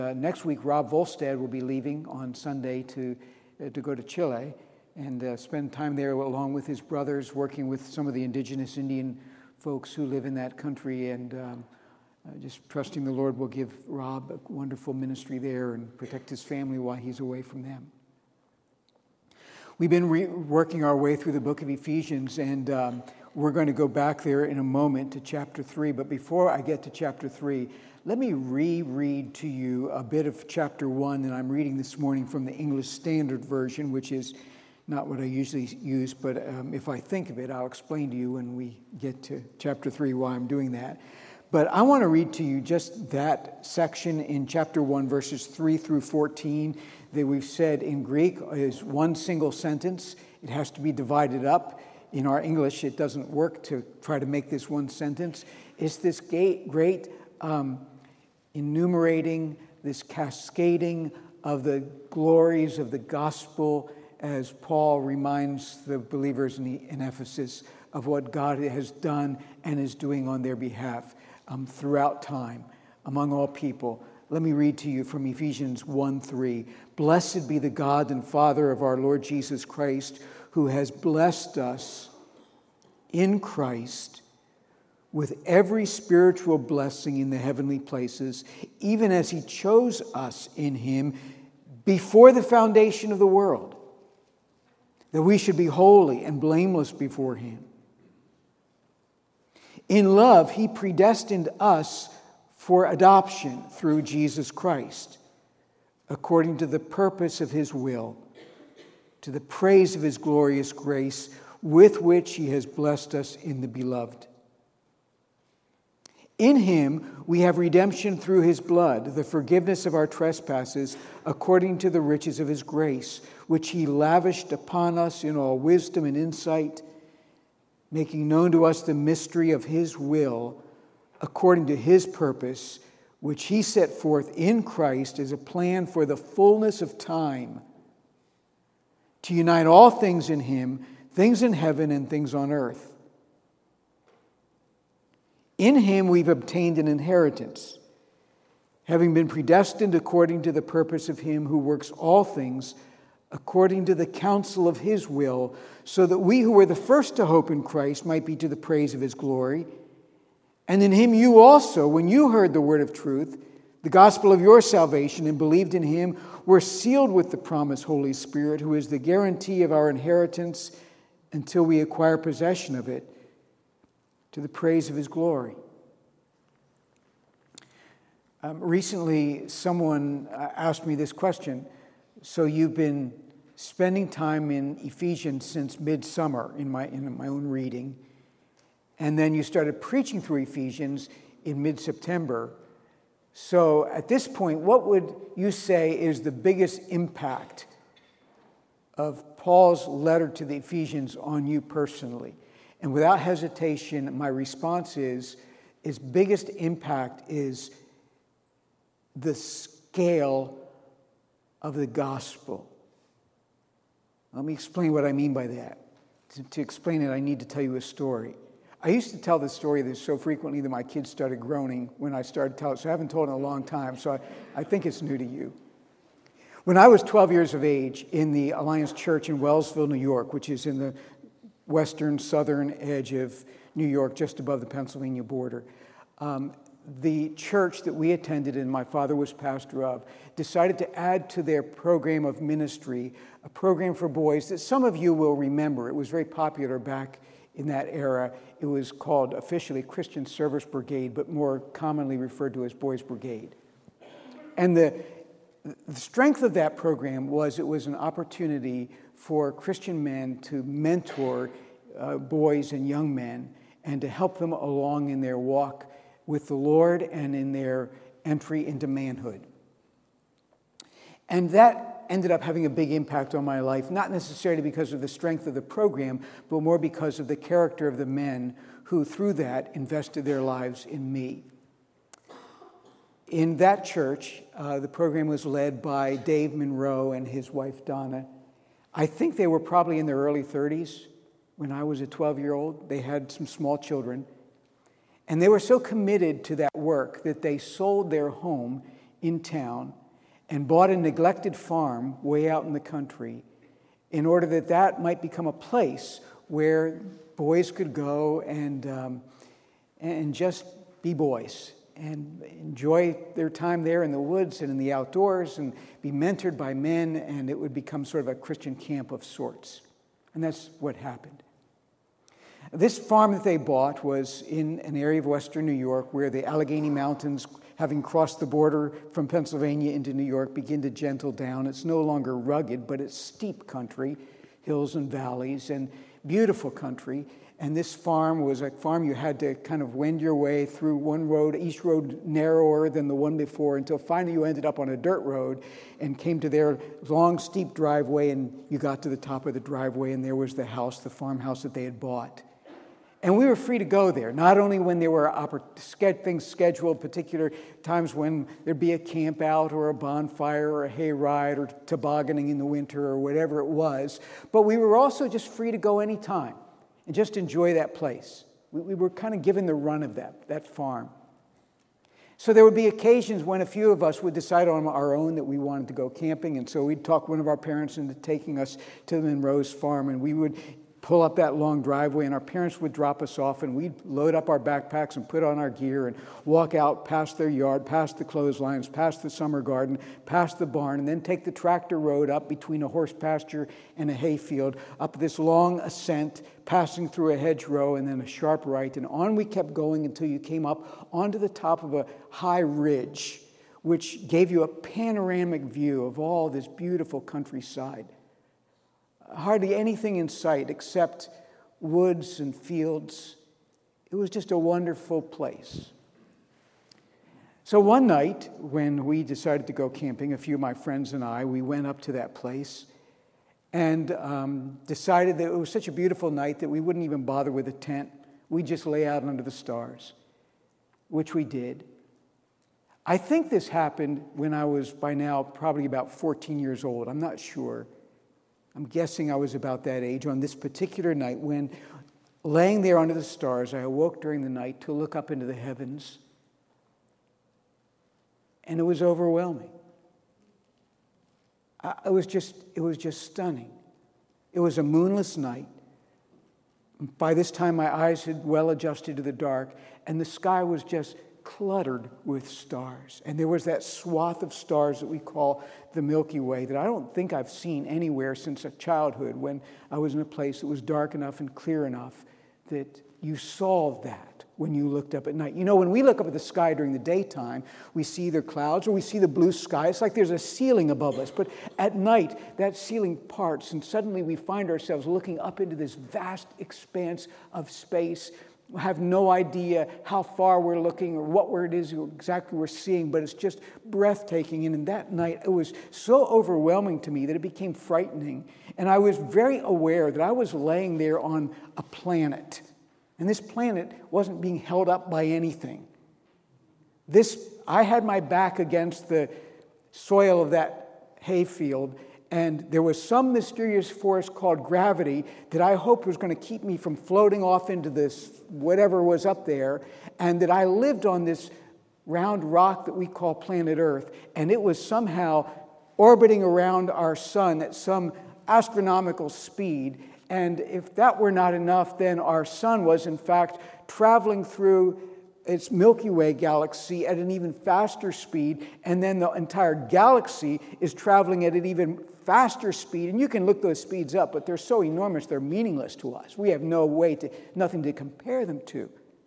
Next week, Rob Volstead will be leaving on Sunday to go to Chile and spend time there along with his brothers, working with some of the indigenous Indian folks who live in that country, and just trusting the Lord will give Rob a wonderful ministry there and protect his family while he's away from them. We've been working our way through the book of Ephesians, and we're going to go back there in a moment to chapter 3. But before I get to chapter 3, let me reread to you a bit of chapter 1 that I'm reading this morning from the English Standard Version, which is not what I usually use, but if I think of it, I'll explain to you when we get to chapter 3 why I'm doing that. But I want to read to you just that section in chapter 1, verses 3 through 14, that we've said in Greek is one single sentence. It has to be divided up. In our English, it doesn't work to try to make this one sentence. It's this great enumerating, this cascading of the glories of the gospel as Paul reminds the believers in Ephesus of what God has done and is doing on their behalf throughout time, among all people. Let me read to you from Ephesians 1:3. Blessed be the God and Father of our Lord Jesus Christ, who has blessed us in Christ with every spiritual blessing in the heavenly places, even as he chose us in him before the foundation of the world, that we should be holy and blameless before him. In love, he predestined us for adoption through Jesus Christ, according to the purpose of his will, to the praise of his glorious grace, with which he has blessed us in the beloved. In him we have redemption through his blood, the forgiveness of our trespasses, according to the riches of his grace, which he lavished upon us in all wisdom and insight, making known to us the mystery of his will, according to his purpose, which he set forth in Christ as a plan for the fullness of time, to unite all things in him, things in heaven and things on earth. In him we've obtained an inheritance, having been predestined according to the purpose of him who works all things according to the counsel of his will, so that we who were the first to hope in Christ might be to the praise of his glory. And in him you also, when you heard the word of truth, the gospel of your salvation, and believed in him, were sealed with the promised Holy Spirit, who is the guarantee of our inheritance until we acquire possession of it, to the praise of his glory. Recently, someone asked me this question. So you've been spending time in Ephesians since midsummer in my own reading, and then you started preaching through Ephesians in mid-September. So at this point, what would you say is the biggest impact of Paul's letter to the Ephesians on you personally? And without hesitation, my response is, his biggest impact is the scale of the gospel. Let me explain what I mean by that. To explain it, I need to tell you a story. I used to tell this story this so frequently that my kids started groaning when I started telling it, so I haven't told it in a long time, so I think it's new to you. When I was 12 years of age in the Alliance Church in Wellsville, New York, which is in the western, southern edge of New York, just above the Pennsylvania border, the church that we attended and my father was pastor of decided to add to their program of ministry a program for boys that some of you will remember. It was very popular back in that era. It was called officially Christian Service Brigade, but more commonly referred to as Boys Brigade. And the strength of that program was it was an opportunity for Christian men to mentor boys and young men and to help them along in their walk with the Lord and in their entry into manhood. And that ended up having a big impact on my life, not necessarily because of the strength of the program, but more because of the character of the men who, through that, invested their lives in me. In that church, the program was led by Dave Monroe and his wife, Donna. I think they were probably in their early 30s when I was a 12-year-old. They had some small children. And they were so committed to that work that they sold their home in town and bought a neglected farm way out in the country in order that that might become a place where boys could go and just be boys and enjoy their time there in the woods and in the outdoors and be mentored by men, and it would become sort of a Christian camp of sorts. And that's what happened. This farm that they bought was in an area of western New York where the Allegheny Mountains, having crossed the border from Pennsylvania into New York, begin to gentle down. It's no longer rugged, but it's steep country, hills and valleys, and beautiful country. And this farm was a farm you had to kind of wend your way through one road, each road narrower than the one before, until finally you ended up on a dirt road and came to their long, steep driveway, and you got to the top of the driveway, and there was the house, the farmhouse that they had bought. And we were free to go there, not only when there were things scheduled, particular times when there'd be a camp out or a bonfire or a hayride or tobogganing in the winter or whatever it was, but we were also just free to go anytime and just enjoy that place. We were kind of given the run of that farm. So there would be occasions when a few of us would decide on our own that we wanted to go camping, and so we'd talk one of our parents into taking us to the Monroe's farm, and we would pull up that long driveway, and our parents would drop us off, and we'd load up our backpacks and put on our gear and walk out past their yard, past the clotheslines, past the summer garden, past the barn, and then take the tractor road up between a horse pasture and a hayfield, up this long ascent, passing through a hedgerow and then a sharp right, and on we kept going until you came up onto the top of a high ridge, which gave you a panoramic view of all this beautiful countryside. Hardly anything in sight except woods and fields. It was just a wonderful place. So one night when we decided to go camping, a few of my friends and I, we went up to that place and decided that it was such a beautiful night that we wouldn't even bother with a tent. We'd just lay out under the stars, which we did. I think this happened when I was by now probably about 14 years old. I'm not sure. I'm guessing I was about that age on this particular night when, laying there under the stars, I awoke during the night to look up into the heavens, and it was overwhelming. It was just stunning. It was a moonless night. By this time, my eyes had well adjusted to the dark, and the sky was just cluttered with stars. And there was that swath of stars that we call the Milky Way that I don't think I've seen anywhere since childhood, when I was in a place that was dark enough and clear enough that you saw that when you looked up at night. You know, when we look up at the sky during the daytime, we see either clouds or we see the blue sky. It's like there's a ceiling above us. But at night, that ceiling parts, and suddenly we find ourselves looking up into this vast expanse of space. Have no idea how far we're looking or what it is exactly we're seeing, but it's just breathtaking. And in that night, it was so overwhelming to me that it became frightening. And I was very aware that I was laying there on a planet. And this planet wasn't being held up by anything. I had my back against the soil of that hayfield, and there was some mysterious force called gravity that I hoped was going to keep me from floating off into this whatever was up there, and that I lived on this round rock that we call planet Earth, and it was somehow orbiting around our sun at some astronomical speed. And if that were not enough, then our sun was in fact traveling through its Milky Way galaxy at an even faster speed, and then the entire galaxy is traveling at an even faster speed. And you can look those speeds up, but they're so enormous they're meaningless to us. We have nothing to compare them to.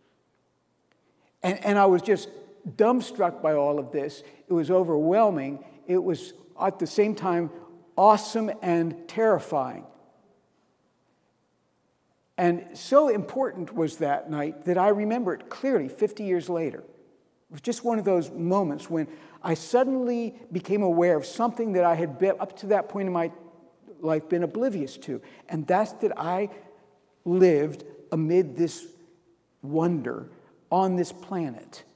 And I was just dumbstruck by all of this. It was overwhelming. It was at the same time awesome and terrifying. And so important was that night that I remember it clearly 50 years later. It was just one of those moments when I suddenly became aware of something that I had been, up to that point in my life, been oblivious to. And that's that I lived amid this wonder on this planet.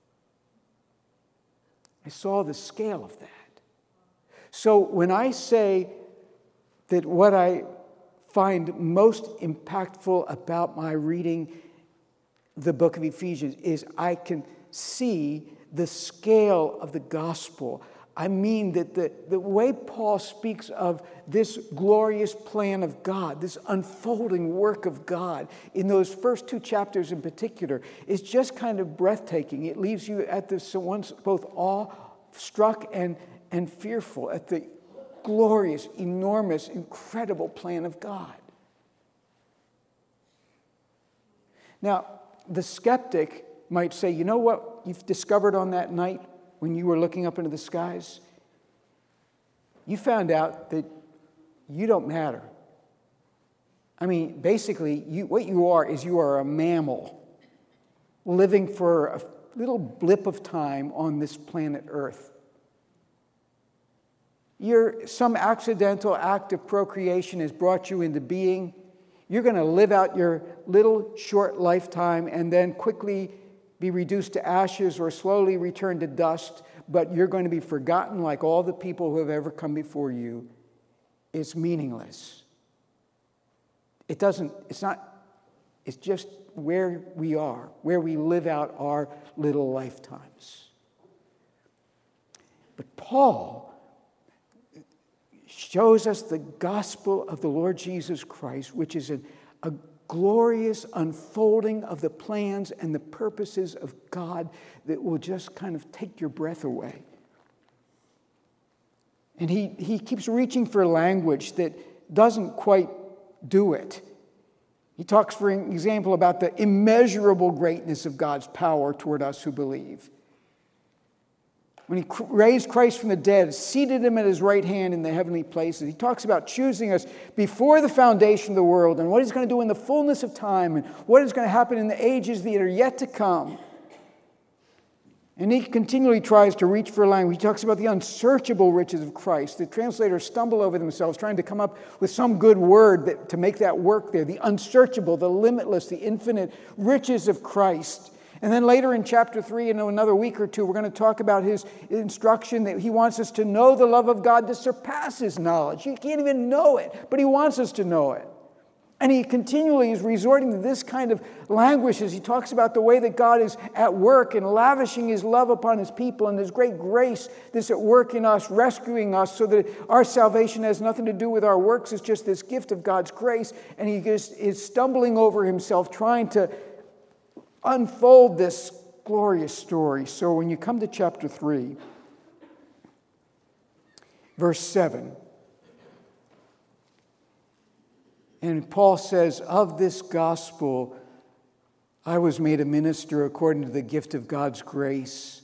I saw the scale of that. So when I say that what I find most impactful about my reading the book of Ephesians is I can see the scale of the gospel. I mean that the way Paul speaks of this glorious plan of God, this unfolding work of God, in those first 2 chapters in particular, is just kind of breathtaking. It leaves you at this once both awe-struck and fearful at the glorious, enormous, incredible plan of God. Now, the skeptic might say, you know what you've discovered on that night when you were looking up into the skies? You found out that you don't matter. I mean, basically, what you are a mammal living for a little blip of time on this planet Earth. Some accidental act of procreation has brought you into being. You're going to live out your little short lifetime and then quickly be reduced to ashes or slowly return to dust, but you're going to be forgotten like all the people who have ever come before you. It's meaningless. It's just where we are, where we live out our little lifetimes. But Paul shows us the gospel of the Lord Jesus Christ, which is a glorious unfolding of the plans and the purposes of God that will just kind of take your breath away. And he keeps reaching for language that doesn't quite do it. He talks, for example, about the immeasurable greatness of God's power toward us who believe. When he raised Christ from the dead, seated him at his right hand in the heavenly places. He talks about choosing us before the foundation of the world and what he's going to do in the fullness of time and what is going to happen in the ages that are yet to come. And he continually tries to reach for language. He talks about the unsearchable riches of Christ. The translators stumble over themselves trying to come up with some good word to make that work there. The unsearchable, the limitless, the infinite riches of Christ. And then later in chapter 3, in another week or two, we're going to talk about his instruction that he wants us to know the love of God that surpasses knowledge. You can't even know it, but he wants us to know it. And he continually is resorting to this kind of language as he talks about the way that God is at work and lavishing his love upon his people and his great grace that's at work in us, rescuing us so that our salvation has nothing to do with our works. It's just this gift of God's grace. And he just is stumbling over himself trying to unfold this glorious story. So when you come to chapter 3, verse 7, and Paul says, of this gospel I was made a minister according to the gift of God's grace.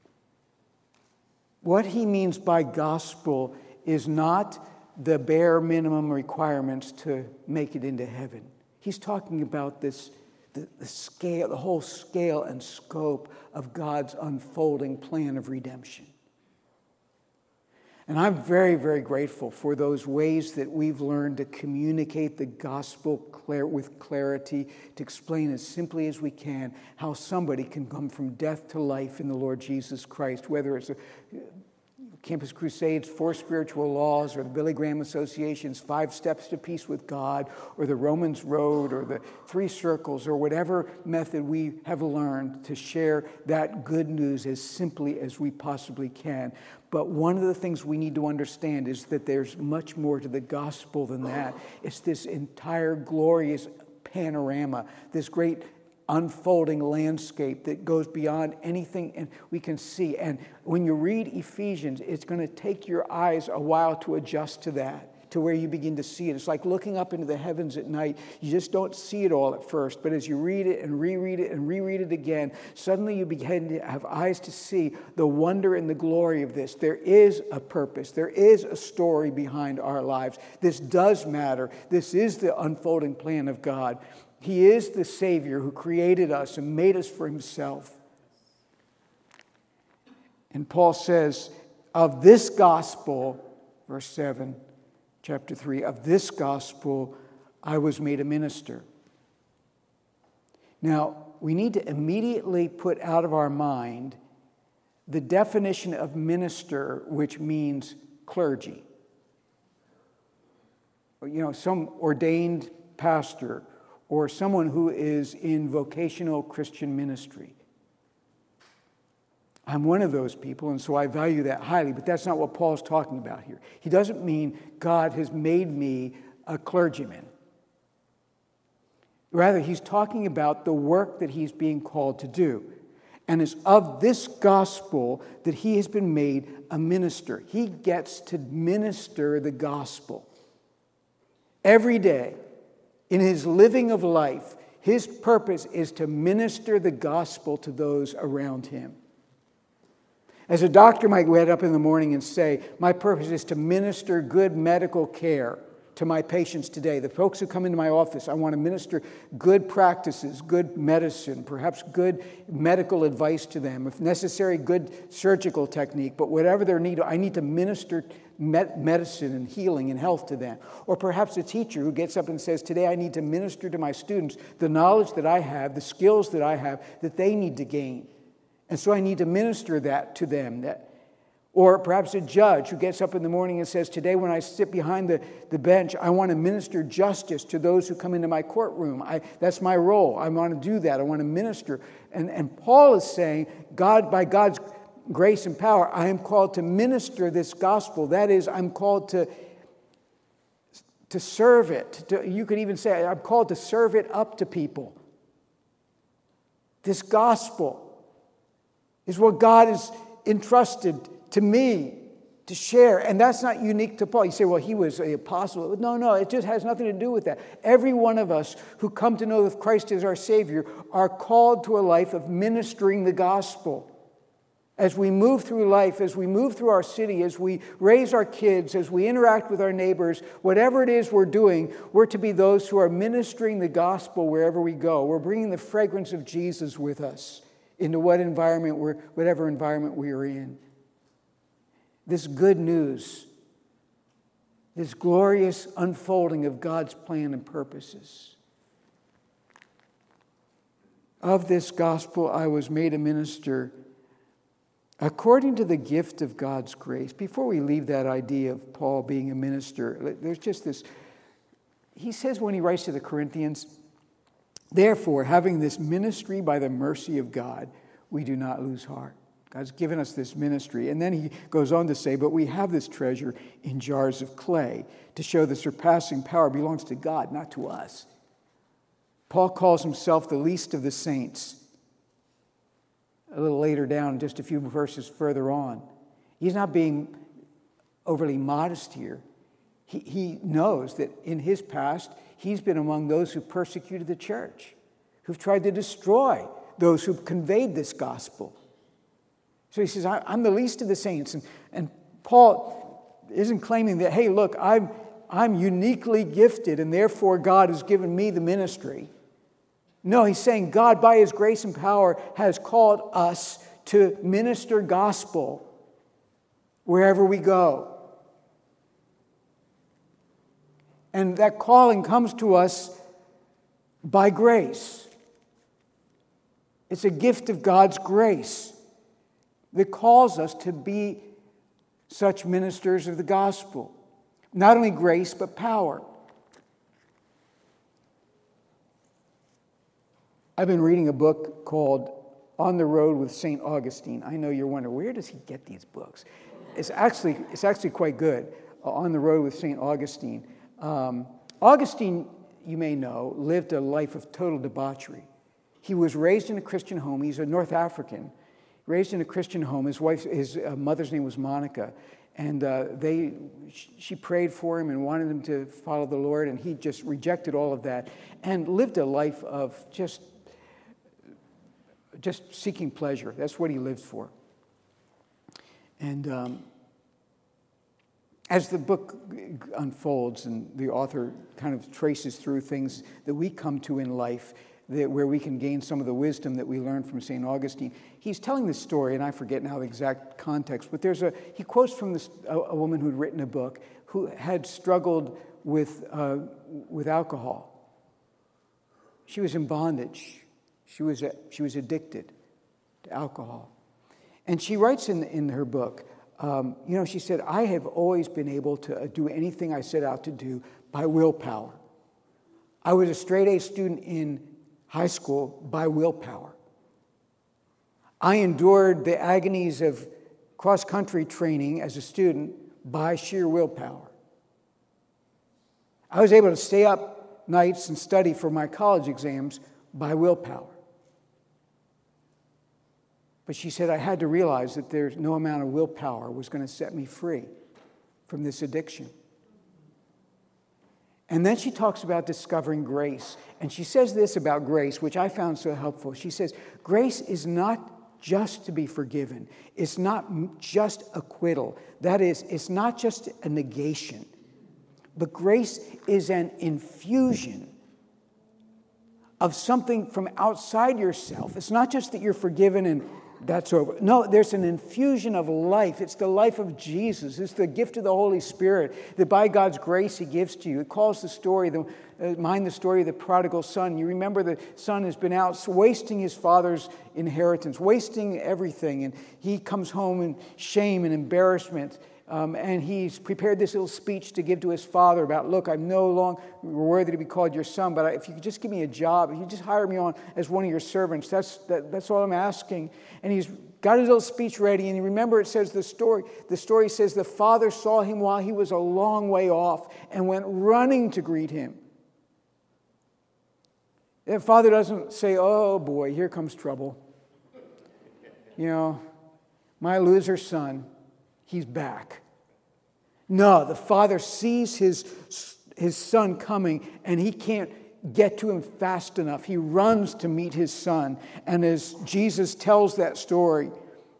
What he means by gospel is not the bare minimum requirements to make it into heaven. He's talking about this the scale, the whole scale and scope of God's unfolding plan of redemption. And I'm very, very grateful for those ways that we've learned to communicate the gospel with clarity, to explain as simply as we can how somebody can come from death to life in the Lord Jesus Christ, whether it's Campus Crusades, 4 Spiritual Laws, or the Billy Graham Association's 5 Steps to Peace with God, or the Romans Road, or the 3 Circles, or whatever method we have learned to share that good news as simply as we possibly can. But one of the things we need to understand is that there's much more to the gospel than that. It's this entire glorious panorama, this great unfolding landscape that goes beyond anything and we can see. And when you read Ephesians, it's going to take your eyes a while to adjust to that, to where you begin to see it. It's like looking up into the heavens at night. You just don't see it all at first, but as you read it and reread it and reread it again, suddenly you begin to have eyes to see the wonder and the glory of this. There is a purpose. There is a story behind our lives. This does matter. This is the unfolding plan of God. He is the Savior who created us and made us for himself. And Paul says, of this gospel, verse 7, chapter 3, of this gospel I was made a minister. Now, we need to immediately put out of our mind the definition of minister, which means clergy. You know, some ordained pastor or someone who is in vocational Christian ministry. I'm one of those people, and so I value that highly, but that's not what Paul's talking about here. He doesn't mean God has made me a clergyman. Rather, he's talking about the work that he's being called to do. And it's of this gospel that he has been made a minister. He gets to minister the gospel. Every day, in his living of life, his purpose is to minister the gospel to those around him. As a doctor might get up in the morning and say, my purpose is to minister good medical care to my patients today. The folks who come into my office, I want to minister good practices, good medicine, perhaps good medical advice to them. If necessary, good surgical technique. But whatever their need, I need to minister medicine and healing and health to them. Or perhaps a teacher who gets up and says, today I need to minister to my students the knowledge that I have, the skills that I have, that they need to gain. And so I need to minister that to them. Or perhaps a judge who gets up in the morning and says, today when I sit behind the bench, I want to minister justice to those who come into my courtroom. That's my role. I want to do that. I want to minister. And Paul is saying, God, by God's grace and power, I am called to minister this gospel. That is, I'm called to serve it. You could even say, I'm called to serve it up to people. This gospel is what God has entrusted to me to share. And that's not unique to Paul. You say, well, he was an apostle. No, it just has nothing to do with that. Every one of us who come to know that Christ is our Savior are called to a life of ministering the gospel. As we move through life, as we move through our city, as we raise our kids, as we interact with our neighbors, whatever it is we're doing, we're to be those who are ministering the gospel wherever we go. We're bringing the fragrance of Jesus with us into whatever environment we are in. This good news, this glorious unfolding of God's plan and purposes. Of this gospel I was made a minister according to the gift of God's grace. Before we leave that idea of Paul being a minister, there's just this. He says when he writes to the Corinthians, therefore, having this ministry by the mercy of God, we do not lose heart. God's given us this ministry. And then he goes on to say, but we have this treasure in jars of clay to show the surpassing power belongs to God, not to us. Paul calls himself the least of the saints. A little later down, just a few verses further on. He's not being overly modest here. He knows that in his past, he's been among those who persecuted the church, who've tried to destroy those who've conveyed this gospel. So he says, I'm the least of the saints. And Paul isn't claiming that, hey, look, I'm uniquely gifted and therefore God has given me the ministry. No, he's saying God, by his grace and power, has called us to minister gospel wherever we go. And that calling comes to us by grace. It's a gift of God's grace that calls us to be such ministers of the gospel. Not only grace, but power. I've been reading a book called On the Road with St. Augustine. I know you're wondering, where does he get these books? It's actually quite good. On the Road with St. Augustine. Augustine, you may know, lived a life of total debauchery. He was raised in a Christian home. He's a North African. Raised in a Christian home. His mother's name was Monica. And she prayed for him and wanted him to follow the Lord. And he just rejected all of that and lived a life of just seeking pleasure. That's what he lived for. And as the book unfolds and the author kind of traces through things that we come to in life, where we can gain some of the wisdom that we learned from St. Augustine. He's telling this story, and I forget now the exact context, but he quotes from a woman who'd written a book who had struggled with alcohol. She was in bondage. She was addicted to alcohol. And she writes in her book, she said, I have always been able to do anything I set out to do by willpower. I was a straight A student in high school by willpower. I endured the agonies of cross-country training as a student by sheer willpower. I was able to stay up nights and study for my college exams by willpower. But she said I had to realize that there's no amount of willpower was going to set me free from this addiction. And then she talks about discovering grace. And she says this about grace, which I found so helpful. She says, grace is not just to be forgiven. It's not just acquittal. That is, it's not just a negation. But grace is an infusion of something from outside yourself. It's not just that you're forgiven and that's over. No, there's an infusion of life. It's the life of Jesus. It's the gift of the Holy Spirit that by God's grace He gives to you. It calls the story, the story of the prodigal son. You remember the son has been out wasting his father's inheritance, wasting everything. And he comes home in shame and embarrassment. And he's prepared this little speech to give to his father about, look, I'm no longer worthy to be called your son, but if you could just give me a job, if you just hire me on as one of your servants, that's all I'm asking. And he's got his little speech ready, and you remember it says the story says the father saw him while he was a long way off and went running to greet him. The father doesn't say, oh boy, here comes trouble. You know, my loser son. He's back. No, the father sees his son coming, and he can't get to him fast enough. He runs to meet his son. And as Jesus tells that story,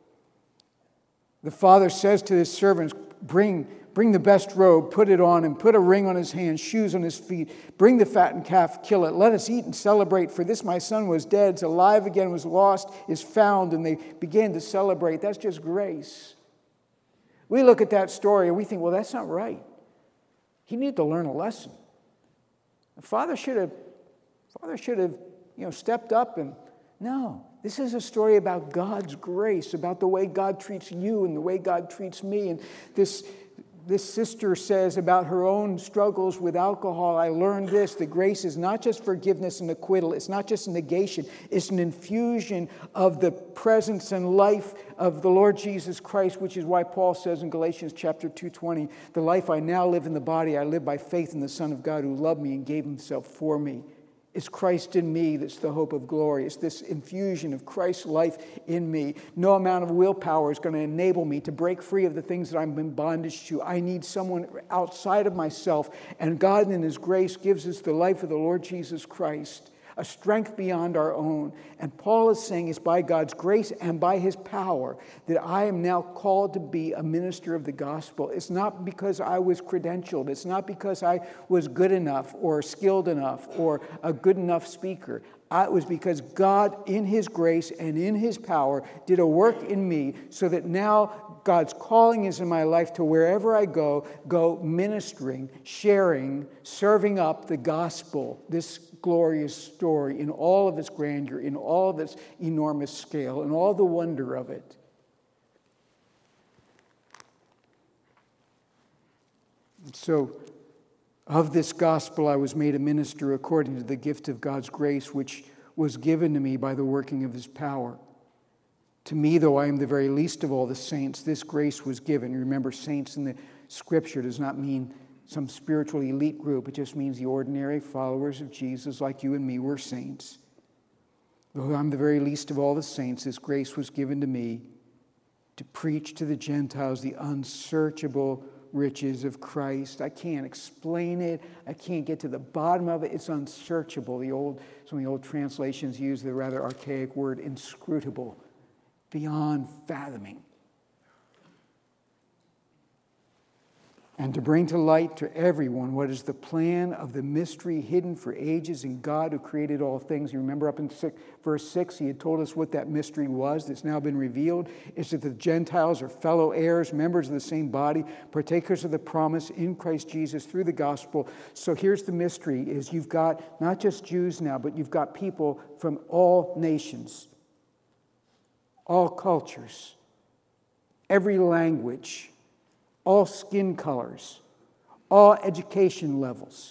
the father says to his servants, bring the best robe, put it on him, put a ring on his hand, shoes on his feet. Bring the fattened calf, kill it. Let us eat and celebrate, for this my son was dead, is alive again, was lost, is found. And they began to celebrate. That's just grace. We look at that story and we think, well, that's not right. He needed to learn a lesson. The father should have, stepped up and, no. This is a story about God's grace, about the way God treats you and the way God treats me. And this sister says about her own struggles with alcohol, I learned this, that grace is not just forgiveness and acquittal. It's not just a negation. It's an infusion of the presence and life of the Lord Jesus Christ, which is why Paul says in Galatians chapter 2:20, the life I now live in the body, I live by faith in the Son of God who loved me and gave himself for me. It's Christ in me that's the hope of glory. It's this infusion of Christ's life in me. No amount of willpower is going to enable me to break free of the things that I'm in bondage to. I need someone outside of myself. And God in His grace gives us the life of the Lord Jesus Christ, a strength beyond our own. And Paul is saying it's by God's grace and by His power that I am now called to be a minister of the gospel. It's not because I was credentialed. It's not because I was good enough or skilled enough or a good enough speaker. It was because God, in His grace and in His power, did a work in me so that now God's calling is in my life to wherever I go ministering, sharing, serving up the gospel, this glorious story in all of its grandeur, in all of its enormous scale, in all the wonder of it. And so, of this gospel I was made a minister according to the gift of God's grace, which was given to me by the working of His power. To me, though I am the very least of all the saints, this grace was given. Remember, saints in the Scripture does not mean some spiritual elite group. It just means the ordinary followers of Jesus like you and me were saints. Though I'm the very least of all the saints, this grace was given to me to preach to the Gentiles the unsearchable riches of Christ. I can't explain it. I can't get to the bottom of it. It's unsearchable. Some of the old translations use the rather archaic word inscrutable, beyond fathoming. And to bring to light to everyone what is the plan of the mystery hidden for ages in God who created all things. You remember up in verse 6, He had told us what that mystery was that's now been revealed. It's that the Gentiles are fellow heirs, members of the same body, partakers of the promise in Christ Jesus through the gospel. So here's the mystery, is you've got not just Jews now, but you've got people from all nations, all cultures, every language, all skin colors, all education levels,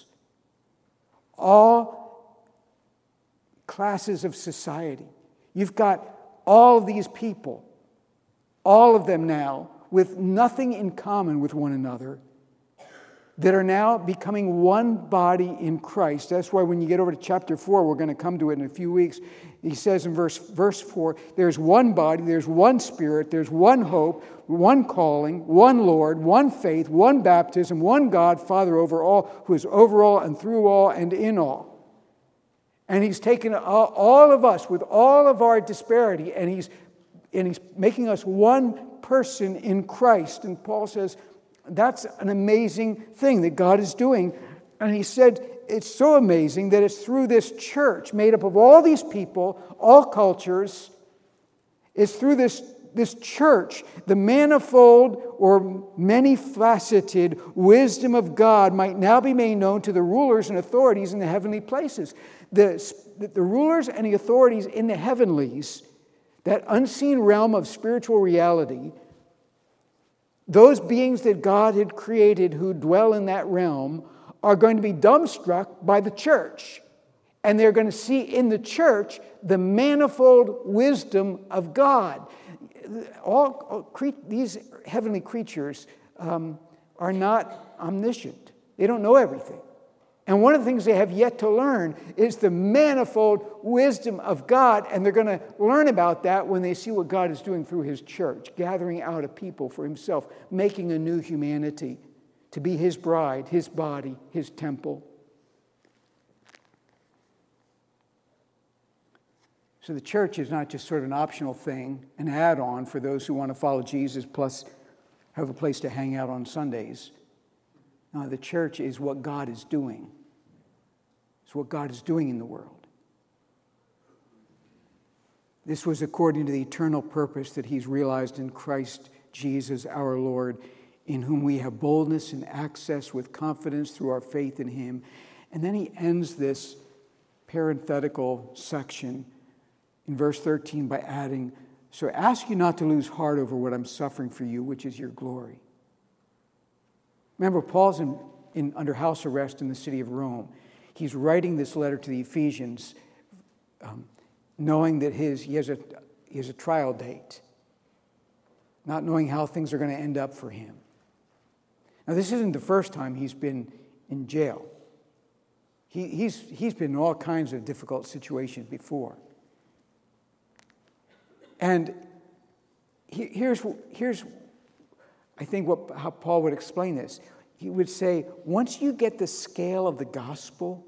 all classes of society. You've got all of these people, all of them now, with nothing in common with one another, that are now becoming one body in Christ. That's why when you get over to chapter 4, we're going to come to it in a few weeks, he says in verse 4, there's one body, there's one Spirit, there's one hope, one calling, one Lord, one faith, one baptism, one God, Father over all, who is over all and through all and in all. And he's taken all of us with all of our disparity, and he's making us one person in Christ. And Paul says, that's an amazing thing that God is doing. And he said, it's so amazing that it's through this church made up of all these people, all cultures. It's through this church, the manifold or many-faceted wisdom of God might now be made known to the rulers and authorities in the heavenly places. The rulers and the authorities in the heavenlies, that unseen realm of spiritual reality, those beings that God had created who dwell in that realm are going to be dumbstruck by the church. And they're going to see in the church the manifold wisdom of God. These heavenly creatures are not omniscient. They don't know everything. And one of the things they have yet to learn is the manifold wisdom of God. And they're going to learn about that when they see what God is doing through his church, gathering out a people for himself, making a new humanity to be his bride, his body, his temple. So the church is not just sort of an optional thing, an add-on for those who want to follow Jesus plus have a place to hang out on Sundays. No, the church is what God is doing. It's what God is doing in the world. This was according to the eternal purpose that he's realized in Christ Jesus our Lord, in whom we have boldness and access with confidence through our faith in him. And then he ends this parenthetical section in verse 13 by adding, so I ask you not to lose heart over what I'm suffering for you, which is your glory. Remember, Paul's under house arrest in the city of Rome. He's writing this letter to the Ephesians, knowing that he has a trial date, not knowing how things are going to end up for him. Now, this isn't the first time he's been in jail. He's been in all kinds of difficult situations before. And here's I think how Paul would explain this. He would say, once you get the scale of the gospel,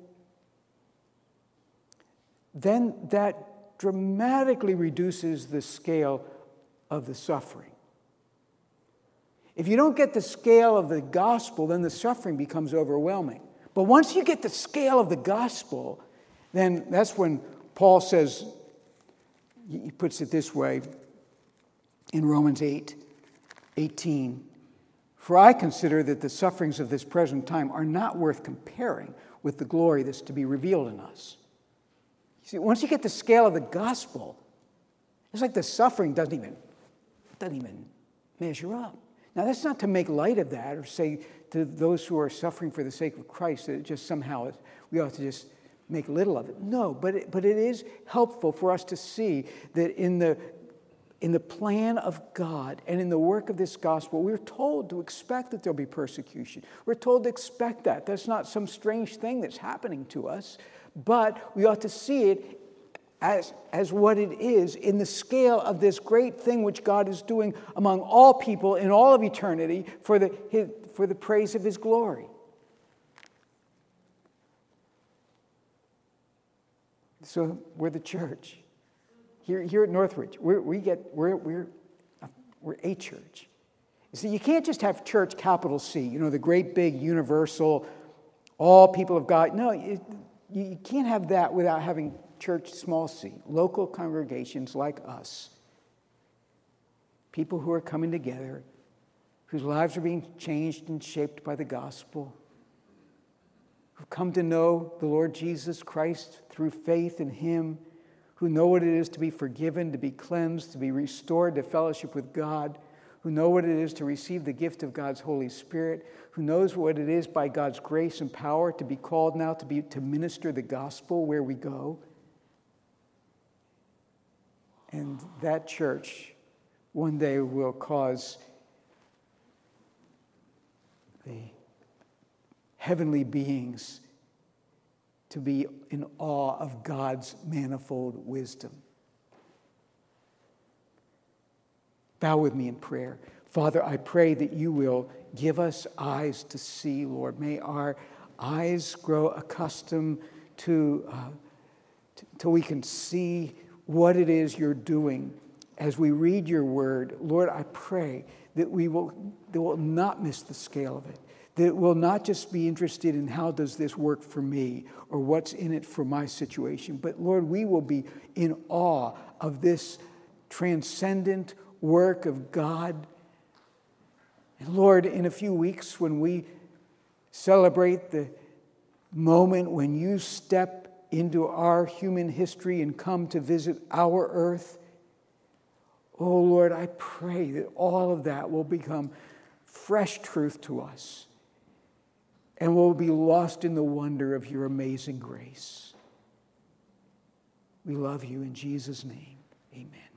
then that dramatically reduces the scale of the suffering. If you don't get the scale of the gospel, then the suffering becomes overwhelming. But once you get the scale of the gospel, then that's when Paul says, he puts it this way in Romans 8:18. For I consider that the sufferings of this present time are not worth comparing with the glory that's to be revealed in us. You see, once you get the scale of the gospel, it's like the suffering doesn't even measure up. Now, that's not to make light of that or say to those who are suffering for the sake of Christ that it just somehow we ought to just make little of it. No, but it is helpful for us to see that in the plan of God and in the work of this gospel, we're told to expect that there'll be persecution. We're told to expect that. That's not some strange thing that's happening to us, but we ought to see it as what it is in the scale of this great thing which God is doing among all people in all of eternity for the praise of his glory. So we're the church. Here at Northridge, we're a church. You see, you can't just have church, capital C, the great big universal, all people of God. No, you can't have that without having church, small c, local congregations like us. People who are coming together, whose lives are being changed and shaped by the gospel, who've come to know the Lord Jesus Christ through faith in him, who know what it is to be forgiven, to be cleansed, to be restored to fellowship with God, who know what it is to receive the gift of God's Holy Spirit, who knows what it is by God's grace and power to be called now to minister the gospel where we go. And that church one day will cause the heavenly beings to be in awe of God's manifold wisdom. Bow with me in prayer. Father, I pray that you will give us eyes to see, Lord. May our eyes grow accustomed to till we can see what it is you're doing as we read your word. Lord, I pray that we will not miss the scale of it, that we'll not just be interested in how does this work for me or what's in it for my situation, but Lord, we will be in awe of this transcendent work of God. And Lord, in a few weeks when we celebrate the moment when you step into our human history and come to visit our earth, oh Lord, I pray that all of that will become fresh truth to us and we'll be lost in the wonder of your amazing grace. We love you in Jesus' name. Amen.